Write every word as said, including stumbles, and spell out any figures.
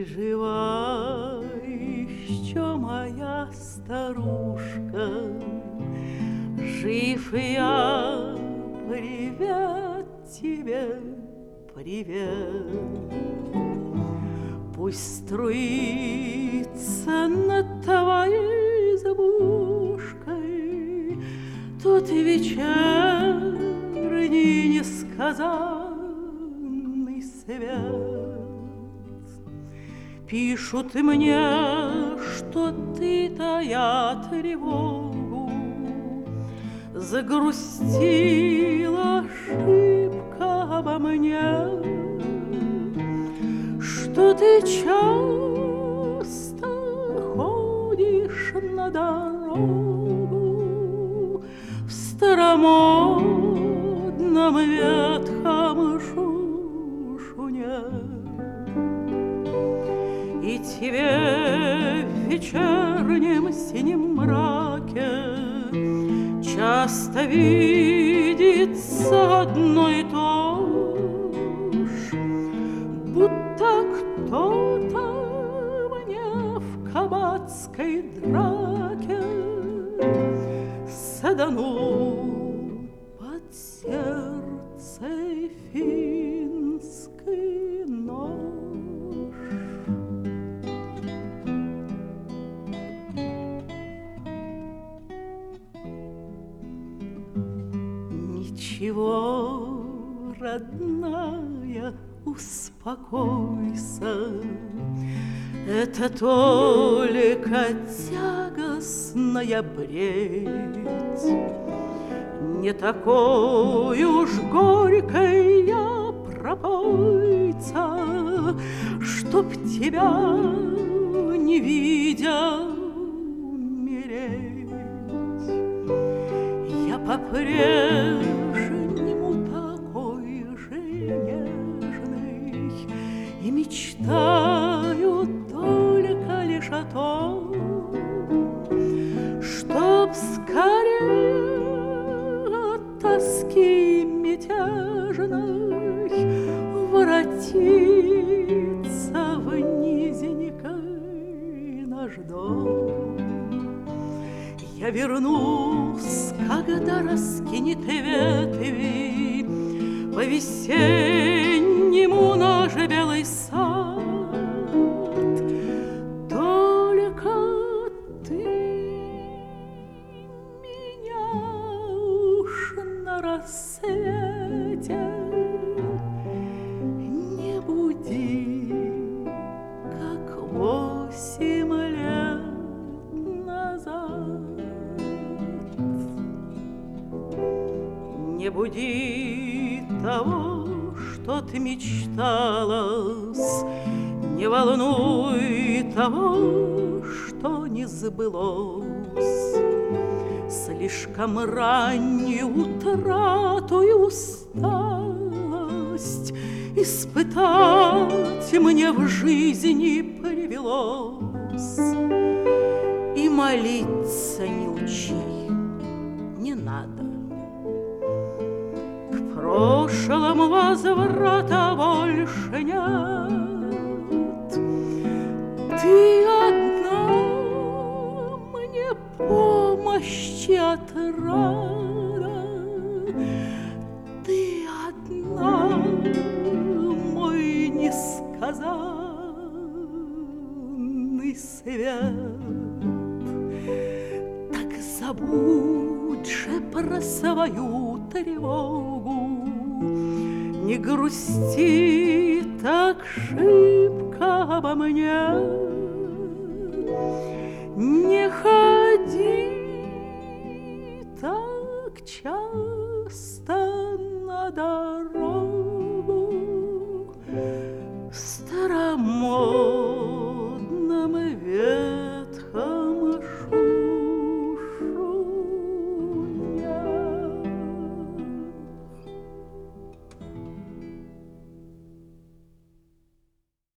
Ты жива еще, моя старушка, жив я, привет тебе, привет. Пусть струится над твоей избушкой тот вечерний несказанный свет. Пишут мне, что ты, тая тревогу, загрустила шибко обо мне, что ты часто ходишь на дорогу в старомодном ветхом шушуне. И тебе в вечернем синем мраке часто видится одно и то ж, будто кто-то мне в кабацкой драке саданул под сердце финский нож. Ничего, родная, успокойся, это только тягостная бредь. Не такой уж горькой я пропойца, чтоб тебя, не видя, умереть. Я по-прежнему такой же нежный и мечтаю только лишь о том, чтоб скорее от тоски мятежной воротиться в низенький наш дом. Я вернусь, когда раскинет ветви по-весеннему наш белый сад. Только ты меня уж на рассвете не буди, как восемь лет назад. Не буди того, что ты мечталась, не волнуй того, что не сбылось. Слишком раннюю утрату и усталость испытать мне в жизни привелось. И молиться не учи, не надо. К прошлому возврата больше нет. Ты одна мне помощи отрада, ты одна мой несказанный свет. Так забудь же про свою тревогу, не грусти так шибко обо мне, не ходи так часто на дорогу.